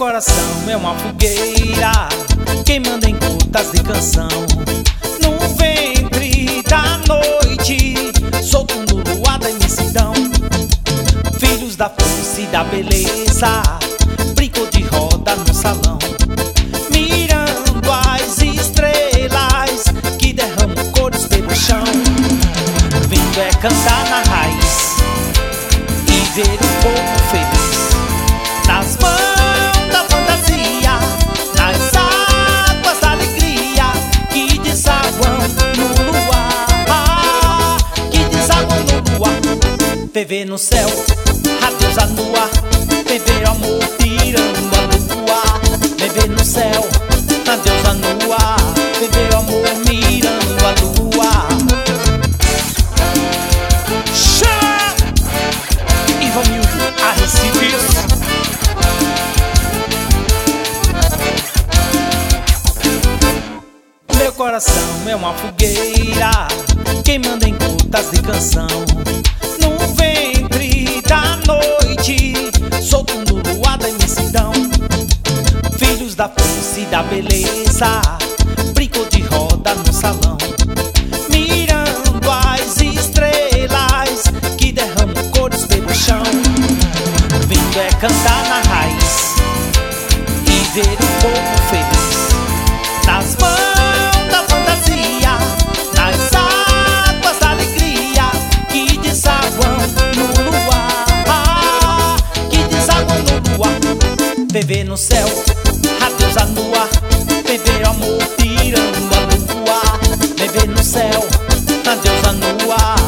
coração é uma fogueira queimando em gotas de canção. No ventre da noite, soltando o luar da imensidão. Filhos da força e da beleza, brincou de roda no salão, mirando as estrelas que derramam cores pelo chão. Vindo é cantar na raiz e ver o povo feliz nas mãos da fantasia, nas águas da alegria que desaguam no luar, que desaguam no luar. Viver no céu, a deusa nua, viver o amor tirando a lua. Viver no céu, a deusa nua, viver o amor mirando a lua. Chama! Ivanildo, a Recife. Meu coração é uma fogueira queimando em gotas de canção. No ventre da noite, soltando o luar da imensidão. Filhos da força e da beleza, brincou de roda no salão, mirando as estrelas que derramam cores pelo chão. Vindo é cantar na raiz e ver o povo feliz nas mãos da fantasia, nas águas da alegria que desaguam no luar, que desaguam no luar. Viver no céu, a deusa nua, viver o amor tirando a lua. Viver no céu, a deusa nua,